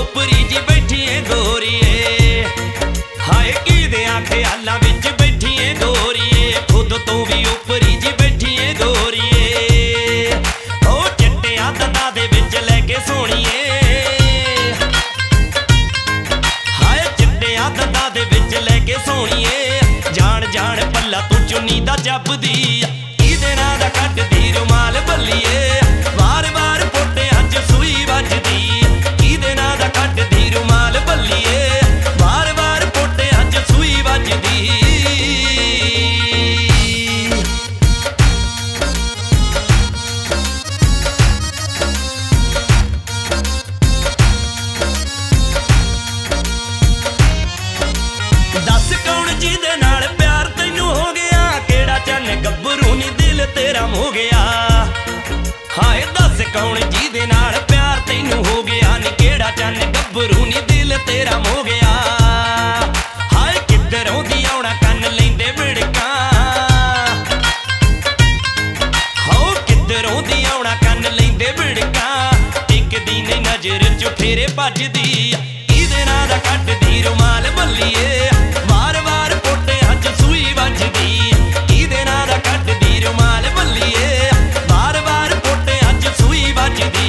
उपरी जी बैठिए गोरीए, हाय किदियां ख्यालां विच बैठिए गोरीए, खुद तो भी उपरी जी बैठिए गोरीए। ओ चिट्टियां दंदां दे विच लैके सोहणीए, हाय चिट्टियां दंदां दे विच लैके सोहणीए, जान जान पल्ला तू चुन्नी दा जपदी, किदे नां दा कड्डदी रुमाल बल्लीए, वार वार पोटियां च सूई वजदी, किदे नां दा कड्डदी रुमाल बल्लीए, वार वार पोटियां च सूई वजदी। दस कौन जिहदे नाल प्यार तैनू हो गया, केड़ा चन्न गब्बरू नी दिल तेरा हो गया, हाय दस कौन जिहदे नाल प्यार तैनू हो गया नी, केड़ा चन्न गब्बरू नी दिल तेरा हो गया, हाय किधरों दी आउणा कन्न लैंदे विड़कां, हो किधरों दी आउणा कन्न लैंदे विड़कां, टिकदी नहीं नजर च फेरे भजदी, किदे नां दा कड्डदी रुमाल बल्लीए, वार वार पोटियां च सूई वजदी, किदे नां दा कड्डदी रुमाल बल्लीए, वार वार पोटियां च सूई वजदी।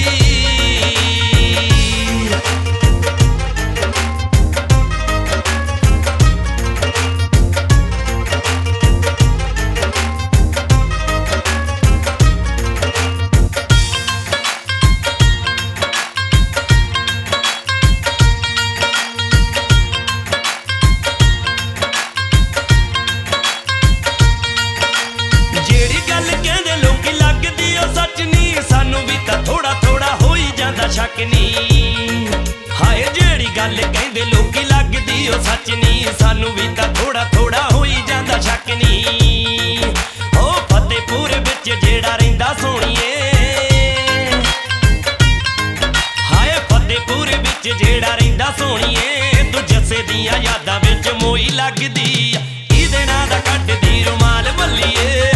शक नी, हाय जेड़ी गल कहंदे लोकी लगदी ओ सच नी, सानू भी तां थोड़ा थोड़ा होई जांदा शक नी। ओ फतेहपुर विच जेड़ा रहिंदा सोहणीए, हाय फतेहपुर विच जेड़ा रहिंदा सोहणीए, तू जस्से दियां यादां विच मोई लगदी, किदे नां दा कड्डदी रुमाल बल्लीए।